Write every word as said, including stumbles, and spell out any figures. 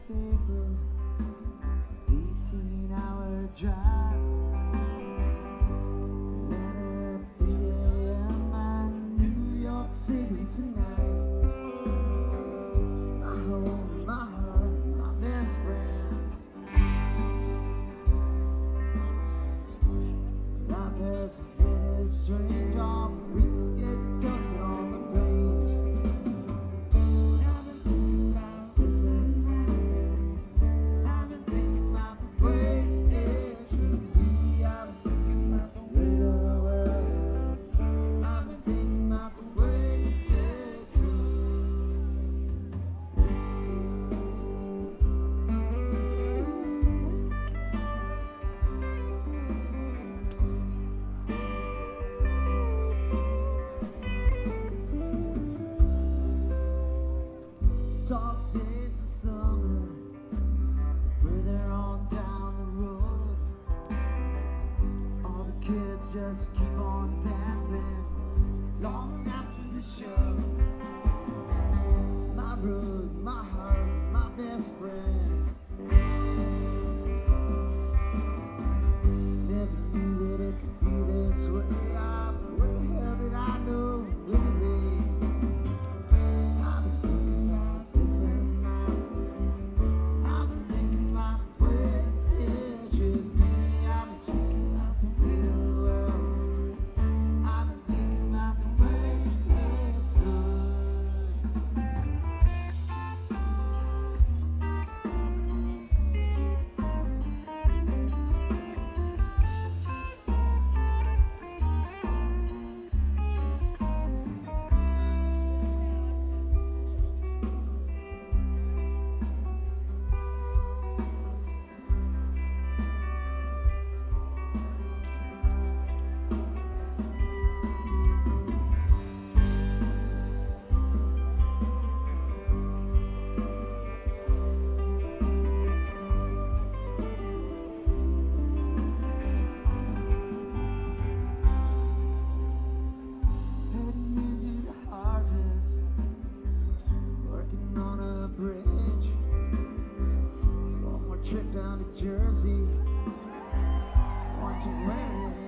April, eighteen hour drive. Then at three a m I'm in New York City tonight. My home, my heart, my best friend. Life has been pretty strange. All the freaks that get dusted on the page. I've been thinking about this and that. I've been thinking about the way it should be. I've been thinking about the way the world. I've been thinking about the way it could. Dark days of summer, further on down the road. All the kids just keep on dancing long after the show. My road, my heart, my best friends. Never knew that it could be this way. I, what the hell did I know anyway? I've been thinking about this and that. I've been thinking about the way it should be. I've been thinking about the way the world. I've been thinking about the way it could. Heading into the harvest, working on a bridge. One more trip down to Jersey. Want you wearing it?